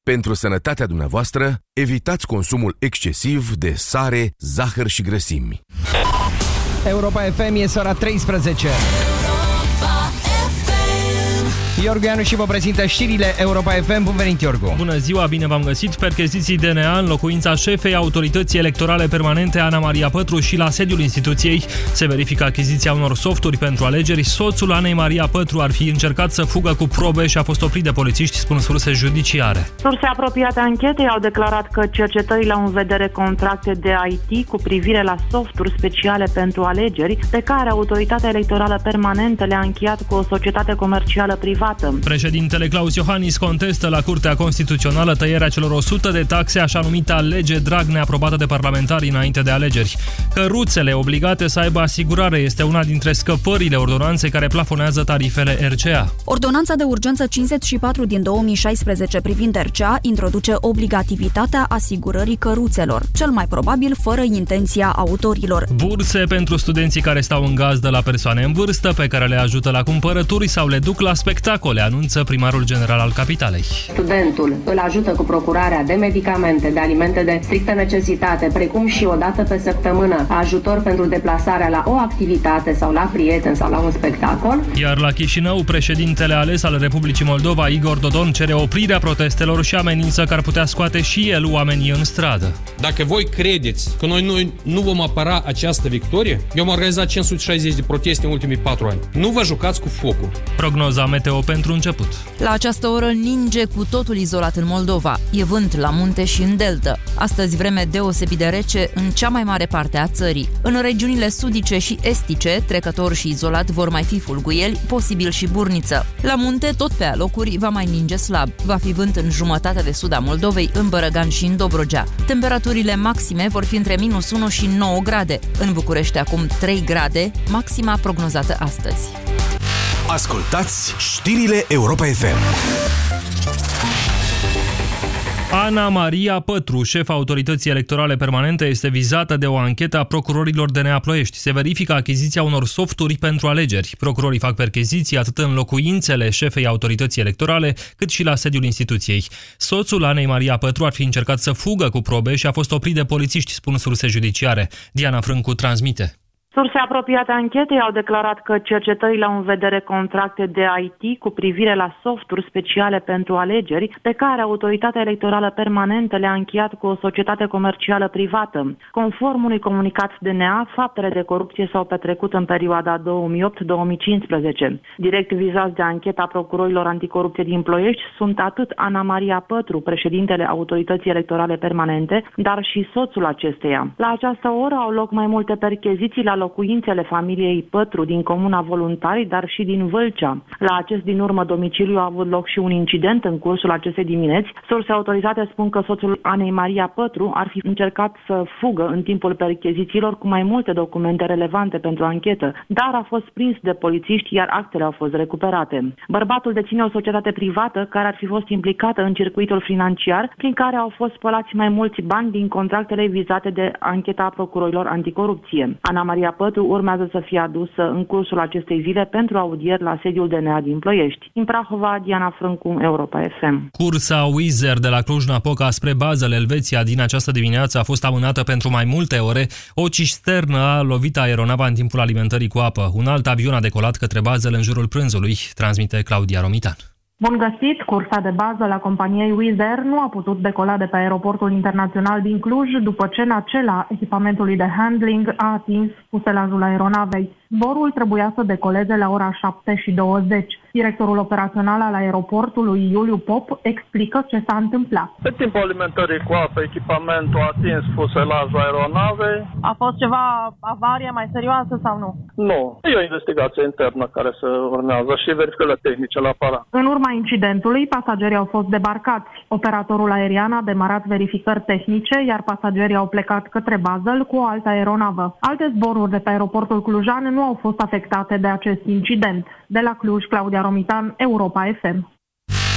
Pentru sănătatea dumneavoastră, evitați consumul excesiv de sare, zahăr și grăsimi. Europa FM, e ora 13. Iorgu Ianu vă prezintă știrile Europa FM. Bun venit, Iorgu! Bună ziua, bine v-am găsit! Percheziții DNA în locuința șefei Autorității Electorale Permanente, Ana Maria Pătru, și la sediul instituției. Se verifică achiziția unor softuri pentru alegeri. Soțul Anei Maria Pătru ar fi încercat să fugă cu probe și a fost oprit de polițiști, spun surse judiciare. Surse apropiate anchetei au declarat că cercetările au în vedere contracte de IT cu privire la softuri speciale pentru alegeri, pe care Autoritatea Electorală Permanentă le-a încheiat cu o societate comercială privată. Președintele Claus Iohannis contestă la Curtea Constituțională tăierea celor 100 de taxe, așa numita lege Dragnea, aprobată de parlamentari înainte de alegeri. Căruțele obligate să aibă asigurare este una dintre scăpările ordonanței care plafonează tarifele RCA. Ordonanța de urgență 54 din 2016 privind RCA introduce obligativitatea asigurării căruțelor, cel mai probabil fără intenția autorilor. Burse pentru studenții care stau în gazdă la persoane în vârstă, pe care le ajută la cumpărături sau le duc la spectacole, anunță primarul general al capitalei. Studentul îl ajută cu procurarea de medicamente, de alimente de strictă necesitate, precum și o dată pe săptămână ajutor pentru deplasarea la o activitate sau la prieteni sau la un spectacol. Iar la Chișinău, președintele ales al Republicii Moldova, Igor Dodon, cere oprirea protestelor și amenință că ar putea scoate și el oamenii în stradă. Dacă voi credeți că noi nu vom apăra această victorie, eu am organizat 560 de proteste în ultimii 4 ani. Nu vă jucați cu focul. Prognoza meteo pentru început. La această oră ninge cu totul izolat în Moldova. E vânt la munte și în deltă. Astăzi vreme deosebit de rece în cea mai mare parte a țării. În regiunile sudice și estice, trecător și izolat vor mai fi fulguieli, posibil și burniță. La munte, tot pe alocuri, va mai ninge slab. Va fi vânt în jumătatea de sud a Moldovei, în Bărăgan și în Dobrogea. Temperaturile maxime vor fi între -1 și 9 grade. În București acum 3 grade, maxima prognozată astăzi. Ascultați știrile Europa FM. Ana Maria Pătru, șefa Autorității Electorale Permanente, este vizată de o anchetă a procurorilor DNA Ploiești. Se verifică achiziția unor softuri pentru alegeri. Procurorii fac percheziții atât în locuințele șefei Autorității Electorale, cât și la sediul instituției. Soțul Anei Maria Pătru ar fi încercat să fugă cu probe și a fost oprit de polițiști, spun surse judiciare. Diana Frâncu transmite. Surse apropiate anchetei au declarat că cercetările au în vedere contracte de IT cu privire la softuri speciale pentru alegeri, pe care Autoritatea Electorală Permanentă le-a încheiat cu o societate comercială privată. Conform unui comunicat DNA, faptele de corupție s-au petrecut în perioada 2008-2015. Direct vizați de ancheta procurorilor anticorupție din Ploiești sunt atât Ana Maria Pătru, președintele Autorității Electorale Permanente, dar și soțul acesteia. La această oră au loc mai multe percheziții la locuințele familiei Pătru din Comuna Voluntari, dar și din Vâlcea. La acest din urmă domiciliu a avut loc și un incident în cursul acestei dimineți. Surse autorizate spun că soțul Anei Maria Pătru ar fi încercat să fugă în timpul perchezițiilor cu mai multe documente relevante pentru anchetă, dar a fost prins de polițiști, iar actele au fost recuperate. Bărbatul deține o societate privată care ar fi fost implicată în circuitul financiar, prin care au fost spălați mai mulți bani din contractele vizate de ancheta procurorilor anticorupție. Ana Maria Pătru urmează să fie adusă în cursul acestei zile pentru audieri la sediul DNA din Ploiești. În Prahova, Diana Frâncu, Europa FM. Cursa Wizz Air de la Cluj-Napoca spre Basel, Elveția, din această dimineață a fost amânată pentru mai multe ore. O cisternă a lovit aeronava în timpul alimentării cu apă. Un alt avion a decolat către Basel în jurul prânzului, transmite Claudia Romitan. Bun găsit! Cursa de bază la companiei Wizz Air nu a putut decola de pe aeroportul internațional din Cluj după ce nacela echipamentului de handling a atins fuselajul aeronavei. Zborul trebuia să decoleze la ora 7:20. Directorul operațional al aeroportului, Iuliu Pop, explică ce s-a întâmplat. Pe timpul alimentării cu apă, echipamentul a atins fuselajul aeronavei. A fost ceva avarie mai serioasă sau nu? Nu. E o investigație internă care se urmează și verificările tehnice la aparat. În urma incidentului, pasagerii au fost debarcați. Operatorul aerian a demarat verificări tehnice, iar pasagerii au plecat către Basel cu o altă aeronavă. Alte zboruri de pe aeroportul clujan nu au fost afectate de acest incident. De la Cluj, Claudia Romitan, Europa FM.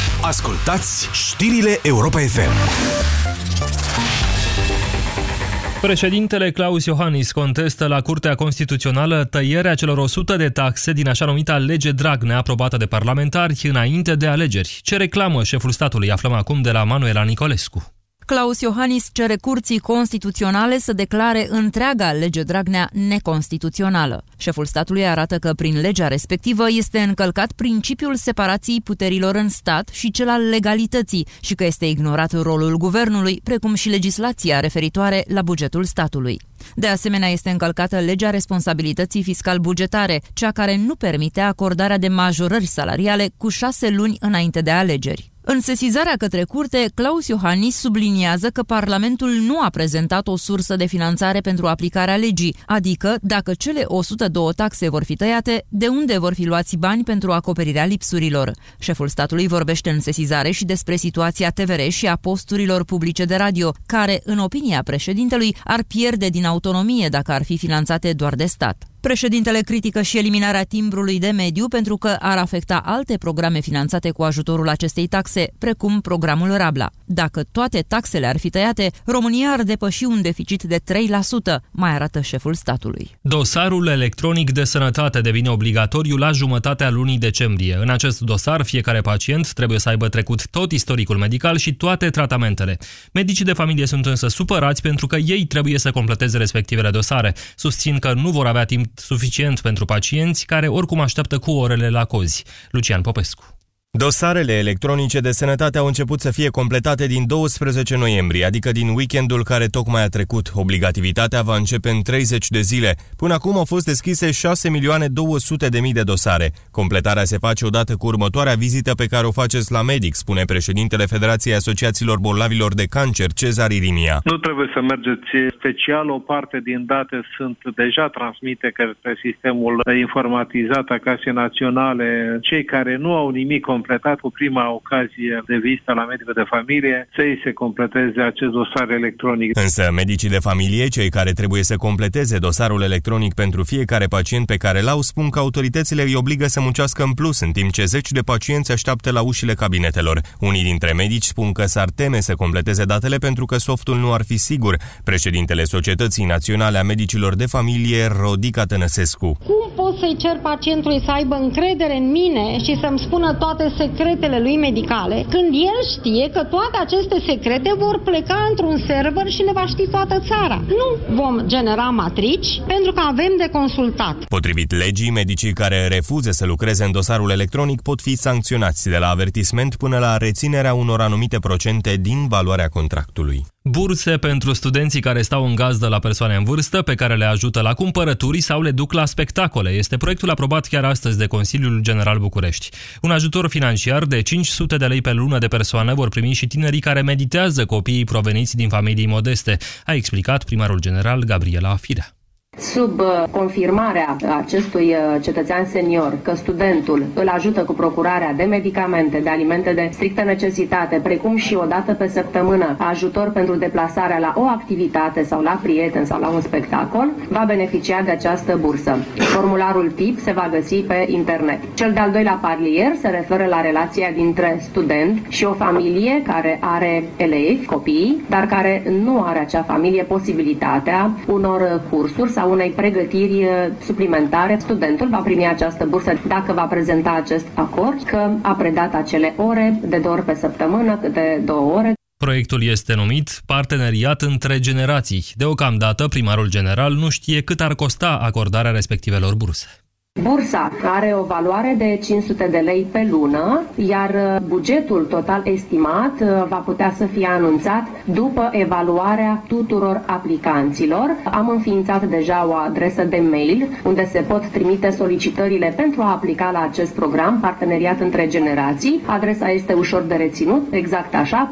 Ascultați știrile Europa FM. Președintele Klaus Iohannis contestă la Curtea Constituțională tăierea celor 100 de taxe din așa numita lege Dragnea aprobată de parlamentari înainte de alegeri. Ce reclamă șeful statului? Aflăm acum de la Manuela Nicolescu. Klaus Iohannis cere Curții Constituționale să declare întreaga lege Dragnea neconstituțională. Șeful statului arată că prin legea respectivă este încălcat principiul separației puterilor în stat și cel al legalității și că este ignorat rolul guvernului, precum și legislația referitoare la bugetul statului. De asemenea, este încălcată legea responsabilității fiscal-bugetare, cea care nu permite acordarea de majorări salariale cu 6 luni înainte de alegeri. În sesizarea către curte, Klaus Iohannis subliniază că Parlamentul nu a prezentat o sursă de finanțare pentru aplicarea legii, adică dacă cele 102 taxe vor fi tăiate, de unde vor fi luați bani pentru acoperirea lipsurilor. Șeful statului vorbește în sesizare și despre situația TVR și a posturilor publice de radio, care, în opinia președintelui, ar pierde din autonomie dacă ar fi finanțate doar de stat. Președintele critică și eliminarea timbrului de mediu pentru că ar afecta alte programe finanțate cu ajutorul acestei taxe, precum programul Rabla. Dacă toate taxele ar fi tăiate, România ar depăși un deficit de 3%, mai arată șeful statului. Dosarul electronic de sănătate devine obligatoriu la jumătatea lunii decembrie. În acest dosar, fiecare pacient trebuie să aibă trecut tot istoricul medical și toate tratamentele. Medicii de familie sunt însă supărați pentru că ei trebuie să completeze respectivele dosare. Susțin că nu vor avea timp suficient pentru pacienți care oricum așteaptă cu orele la cozi. Lucian Popescu. Dosarele electronice de sănătate au început să fie completate din 12 noiembrie, adică din weekendul care tocmai a trecut. Obligativitatea va începe în 30 de zile. Până acum au fost deschise 6.200.000 de dosare. Completarea se face odată cu următoarea vizită pe care o faceți la medic, spune președintele Federației Asociațiilor Bolnavilor de Cancer, Cezar Irimia. Nu trebuie să mergeți special, o parte din date sunt deja transmite către sistemul informatizat a Casei Naționale. Cei care nu au nimic completat cu prima ocazie de vizită la medicul de familie, să-i se completeze acest dosar electronic. Însă medicii de familie, cei care trebuie să completeze dosarul electronic pentru fiecare pacient pe care l-au, spun că autoritățile îi obligă să muncească în plus, în timp ce zeci de pacienți așteaptă la ușile cabinetelor. Unii dintre medici spun că s-ar teme să completeze datele pentru că softul nu ar fi sigur. Președintele Societății Naționale a Medicilor de Familie, Rodica Tănăsescu. Cum pot să-i cer pacientului să aibă încredere în mine și să-mi spună toate secretele lui medicale, când el știe că toate aceste secrete vor pleca într-un server și le va ști toată țara? Nu vom genera matrici pentru că avem de consultat. Potrivit legii, medicii care refuză să lucreze în dosarul electronic pot fi sancționați de la avertisment până la reținerea unor anumite procente din valoarea contractului. Burse pentru studenții care stau în gazdă la persoane în vârstă, pe care le ajută la cumpărături sau le duc la spectacole. Este proiectul aprobat chiar astăzi de Consiliul General București. Un ajutor financiar de 500 de lei pe lună de persoană vor primi și tinerii care meditează copiii proveniți din familii modeste, a explicat primarul general Gabriela Firea. Sub confirmarea acestui cetățean senior că studentul îl ajută cu procurarea de medicamente, de alimente de strictă necesitate, precum și o dată pe săptămână ajutor pentru deplasarea la o activitate sau la prieten sau la un spectacol, va beneficia de această bursă. Formularul tip se va găsi pe internet. Cel de-al doilea palier se referă la relația dintre student și o familie care are elevi, copii, dar care nu are acea familie posibilitatea unor cursuri sau unei pregătiri suplimentare. Studentul va primi această bursă dacă va prezenta acest acord că a predat acele ore de 2 ori pe săptămână, câte 2 ore. Proiectul este numit Parteneriat între generații. Deocamdată, primarul general nu știe cât ar costa acordarea respectivelor burse. Bursa are o valoare de 500 de lei pe lună, iar bugetul total estimat va putea să fie anunțat după evaluarea tuturor aplicanților. Am înființat deja o adresă de mail unde se pot trimite solicitările pentru a aplica la acest program, Parteneriat între generații. Adresa este ușor de reținut, exact așa,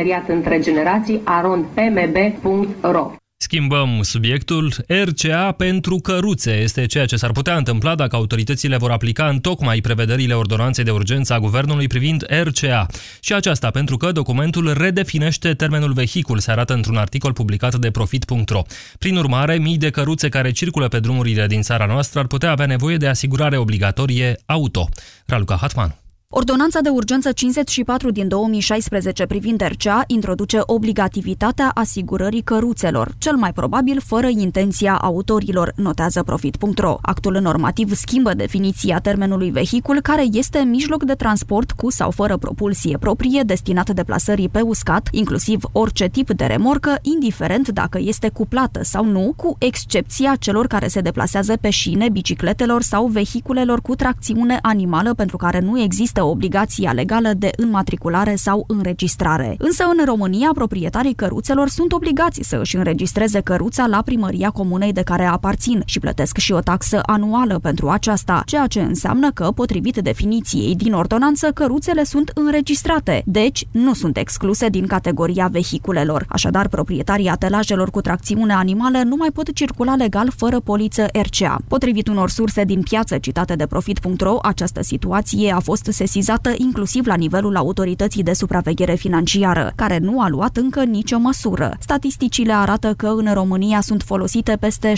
parteneriatîntregenerații@pmb.ro. Schimbăm subiectul. RCA pentru căruțe este ceea ce s-ar putea întâmpla dacă autoritățile vor aplica întocmai prevederile ordonanței de urgență a guvernului privind RCA. Și aceasta pentru că documentul redefinește termenul vehicul, se arată într-un articol publicat de Profit.ro. Prin urmare, mii de căruțe care circulă pe drumurile din țara noastră ar putea avea nevoie de asigurare obligatorie auto. Raluca Hatmanu. Ordonanța de urgență 54 din 2016 privind RCA introduce obligativitatea asigurării căruțelor, cel mai probabil fără intenția autorilor, notează Profit.ro. Actul normativ schimbă definiția termenului vehicul care este mijloc de transport cu sau fără propulsie proprie destinat deplasării pe uscat, inclusiv orice tip de remorcă, indiferent dacă este cuplată sau nu, cu excepția celor care se deplasează pe șine, bicicletelor sau vehiculelor cu tracțiune animală pentru care nu există obligația legală de înmatriculare sau înregistrare. Însă în România, proprietarii căruțelor sunt obligați să își înregistreze căruța la primăria comunei de care aparțin și plătesc și o taxă anuală pentru aceasta, ceea ce înseamnă că, potrivit definiției din ordonanță, căruțele sunt înregistrate, deci nu sunt excluse din categoria vehiculelor. Așadar, proprietarii atelajelor cu tracțiune animală nu mai pot circula legal fără poliță RCA. Potrivit unor surse din piață citate de Profit.ro, această situație a fost sesizată inclusiv la nivelul autorității de supraveghere financiară, care nu a luat încă nicio măsură. Statisticile arată că în România sunt folosite peste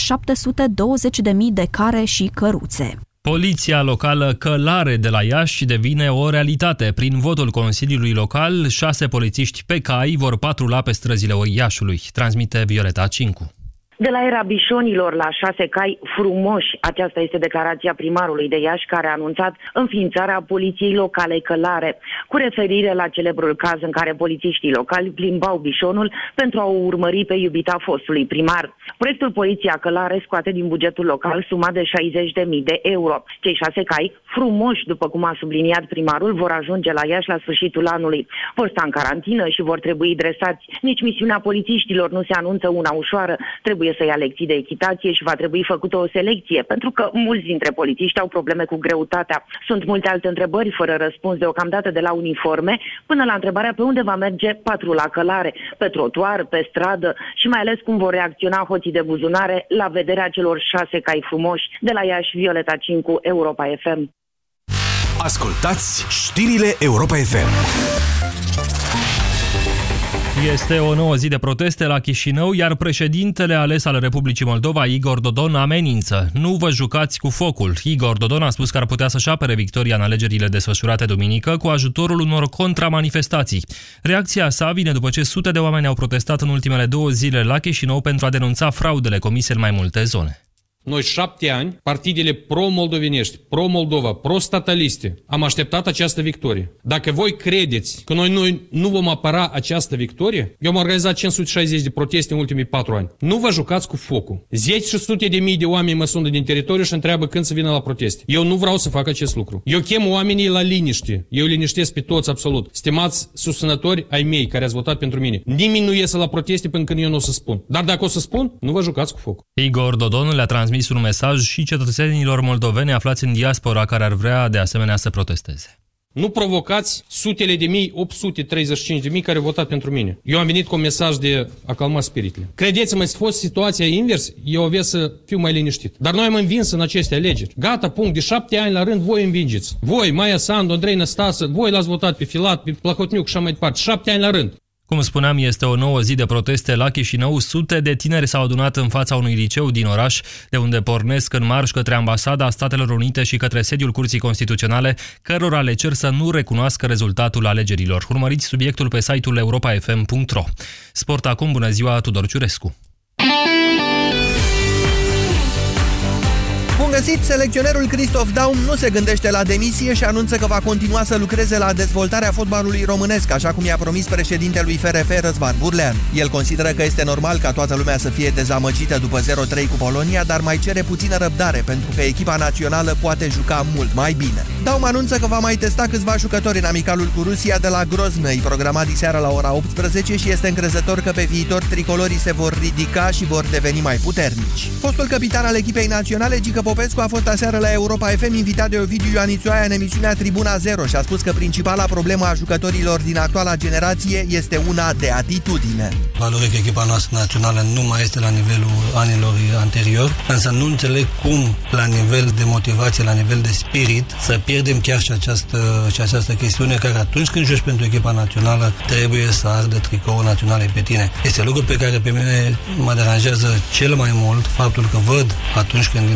720.000 de care și căruțe. Poliția locală Călare de la Iași devine o realitate. Prin votul Consiliului Local, 6 polițiști pe cai vor patrula pe străzile Iașului, transmite Violeta Cincu. De la era bișonilor la 6 cai frumoși, aceasta este declarația primarului de Iași, care a anunțat înființarea poliției locale Călare, cu referire la celebrul caz în care polițiștii locali plimbau bișonul pentru a o urmări pe iubita fostului primar. Proiectul Poliția Călare scoate din bugetul local suma de 60.000 de euro. Cei 6 cai frumoși, după cum a subliniat primarul, vor ajunge la Iași la sfârșitul anului. Vor sta în carantină și vor trebui dresați. Nici misiunea polițiștilor nu se anunță una ușoară. Trebuie să ia lecții de echitație și va trebui făcută o selecție, pentru că mulți dintre polițiști au probleme cu greutatea. Sunt multe alte întrebări fără răspuns deocamdată, de la uniforme până la întrebarea pe unde va merge patrula Călare, pe trotuar, pe stradă și mai ales cum vor reacționa hoții de buzunare la vederea celor 6 cai frumoși. De la Iași, Violeta Cincu, Europa FM. Ascultați știrile Europa FM. Este o nouă zi de proteste la Chișinău, iar președintele ales al Republicii Moldova, Igor Dodon, amenință. Nu vă jucați cu focul. Igor Dodon a spus că ar putea să-și apere victoria în alegerile desfășurate duminică cu ajutorul unor contramanifestații. Reacția sa vine după ce sute de oameni au protestat în ultimele 2 zile la Chișinău pentru a denunța fraudele comise în mai multe zone. Noi 7 ani, partidele pro-moldovenești, pro-Moldova, pro-stataliste, am așteptat această victorie. Dacă voi credeți că noi nu vom apăra această victorie, eu am organizat 560 de proteste în ultimii 4 ani. Nu vă jucați cu focul. 10.000 de oameni mă sună din teritoriu și întreabă când să vină la proteste. Eu nu vreau să fac acest lucru. Eu chem oamenii la liniște. Eu liniștesc pe toți absolut. Stimați susținători ai mei care ați votat pentru mine. Nimeni nu iese la proteste până când eu nu o să spun. Dar dacă o să spun, nu vă jucați cu focul. Igor Dodon le-a transmis un mesaj și cetățenilor moldoveni aflați în diaspora care ar vrea de asemenea să protesteze. Nu provocați sutele de mii, 835.000 care au votat pentru mine. Eu am venit cu un mesaj de a calma spiritele. Credeți-mă, să fost situația invers, eu avea să fiu mai liniștit. Dar noi am învins în aceste alegeri. Gata, punct, de 7 ani la rând voi învingeți. Voi, Maia Sandu, Andrei Năstasă, voi l-ați votat pe Filat, pe Plahotniuc și așa mai departe. 7 ani la rând. Cum spuneam, este o nouă zi de proteste la Chișinău. Sute de tineri s-au adunat în fața unui liceu din oraș, de unde pornesc în marș către Ambasada Statelor Unite și către sediul Curții Constituționale, cărora le cer să nu recunoască rezultatul alegerilor. Urmăriți subiectul pe site-ul europafm.ro. Sport acum, bună ziua, Tudor Ciurescu. Bun găsit! Selecționerul Christoph Daum nu se gândește la demisie și anunță că va continua să lucreze la dezvoltarea fotbalului românesc, așa cum i-a promis președintelui FRF Răzvan Burlean. El consideră că este normal ca toată lumea să fie dezamăgită după 0-3 cu Polonia, dar mai cere puțină răbdare, pentru că echipa națională poate juca mult mai bine. Daum anunță că va mai testa câțiva jucători în amicalul cu Rusia de la Grozny, programat diseară la ora 18, și este încrezător că pe viitor tricolorii se vor ridica și vor deveni mai puternici. Fostul capitan al echipei naționale, Gică Popescu, a fost aseară la Europa FM invitat de Ovidiu Ioanițoaia în emisiunea Tribuna Zero și a spus că principala problemă a jucătorilor din actuala generație este una de atitudine. Valori că echipa noastră națională nu mai este la nivelul anilor anterior, însă nu înțeleg cum la nivel de motivație, la nivel de spirit, să pierdem chiar și această chestiune, care atunci când joci pentru echipa națională trebuie să ardă tricoul național pe tine. Este lucru pe care pe mine mă deranjează cel mai mult faptul că văd atunci când intră pe teren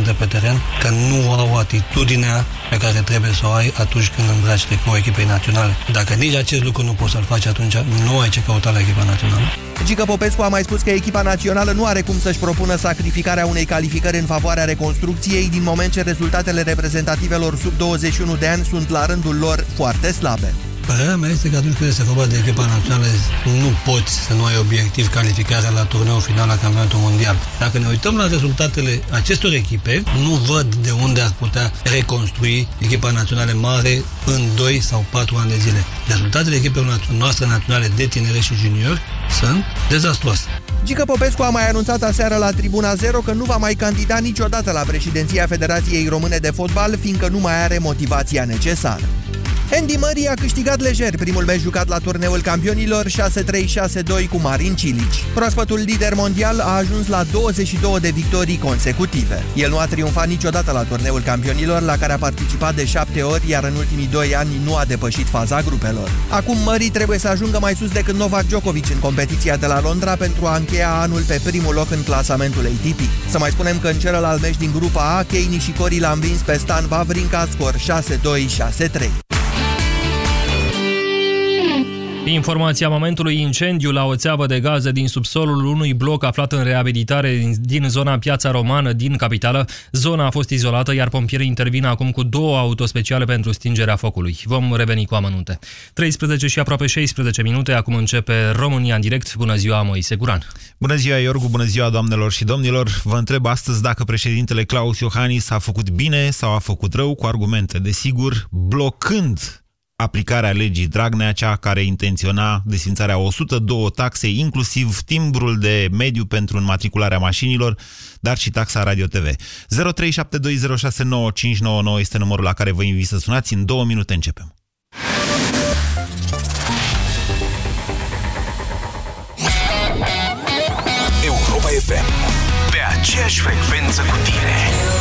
teren, că nu au atitudinea pe care trebuie să o ai atunci când îmbraci tricoul echipei naționale. Dacă nici acest lucru nu poți să-l faci, atunci nu ai ce căuta la echipa națională. Gică Popescu a mai spus că echipa națională nu are cum să-și propună sacrificarea unei calificări în favoarea reconstrucției, din moment ce rezultatele reprezentativelor sub 21 de ani sunt la rândul lor foarte slabe. Părerea mea este că atunci când este vorba de echipa națională, nu poți să nu ai obiectiv calificarea la turneul final la campionatul mondial. Dacă ne uităm la rezultatele acestor echipe, nu văd de unde ar putea reconstrui echipa națională mare în 2 sau 4 ani de zile. Rezultatele echipelor noastre naționale de tineri și juniori sunt dezastruoase. Gică Popescu a mai anunțat aseară la Tribuna Zero că nu va mai candida niciodată la președinția Federației Române de Fotbal, fiindcă nu mai are motivația necesară. Andy Murray a câștigat lejer primul meci jucat la turneul campionilor 6-3-6-2 cu Marin Cilic. Proaspătul lider mondial a ajuns la 22 de victorii consecutive. El nu a triumfat niciodată la turneul campionilor, la care a participat de 7 ori, iar în ultimii 2 ani nu a depășit faza grupelor. Acum Murray trebuie să ajungă mai sus decât Novak Djokovic în competiția de la Londra pentru a încheia anul pe primul loc în clasamentul ATP. Să mai spunem că în celălalt meci din grupa A, Kei Nishikori l-a învins pe Stan Wawrinka, scor 6-2-6-3. Informația momentului: incendiu la o țeavă de gaze din subsolul unui bloc aflat în reabilitare din zona Piața Romană din capitală. Zona a fost izolată, iar pompierii intervin acum cu 2 autospeciale pentru stingerea focului. Vom reveni cu amănunte. 13 și aproape 16 minute, acum începe România în direct. Bună ziua, Moise Guran. Bună ziua, Iorgu, bună ziua, doamnelor și domnilor. Vă întreb astăzi dacă președintele Claus Iohannis a făcut bine sau a făcut rău, cu argumente, desigur, blocând aplicarea legii Dragnea, cea care intenționa desfințarea 102 taxe, inclusiv timbrul de mediu pentru înmatricularea mașinilor, dar și taxa Radio TV. 0372069599 este numărul la care vă invit să sunați. În 2 minute începem. Europa FM, pe aceeași frecvență cu tine.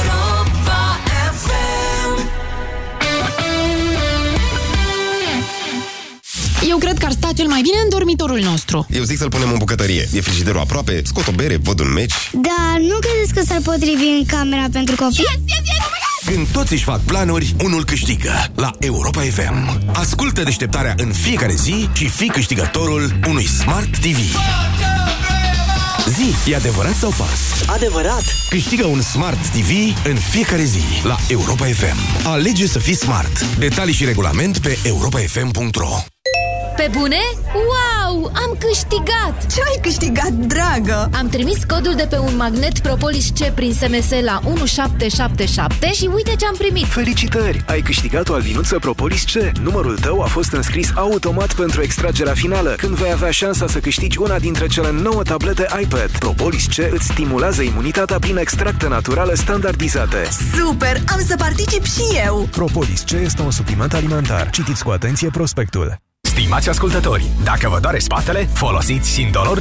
Eu cred că ar sta cel mai bine în dormitorul nostru. Eu zic să-l punem în bucătărie. E frigiderul aproape, scot o bere, văd un meci. Dar nu credeți că s-ar potrivi în camera pentru copii? Când toți își fac planuri, unul câștigă la Europa FM. Ascultă deșteptarea în fiecare zi și fii câștigătorul unui Smart TV. Zi, e adevărat sau fals? Adevărat! Câștigă un Smart TV în fiecare zi la Europa FM. Alege să fii smart. Detalii și regulament pe europafm.ro. Pe bune? Wow! Am câștigat! Ce ai câștigat, dragă? Am trimis codul de pe un magnet Propolis C prin SMS la 1777 și uite ce am primit! Felicitări! Ai câștigat o albinuță Propolis C. Numărul tău a fost înscris automat pentru extragerea finală, când vei avea șansa să câștigi una dintre cele 9 tablete iPad. Propolis C îți stimulează imunitatea prin extracte naturale standardizate. Super! Am să particip și eu! Propolis C este un supliment alimentar. Citiți cu atenție prospectul. Stimați ascultători, dacă vă doare spatele, folosiți Sindolor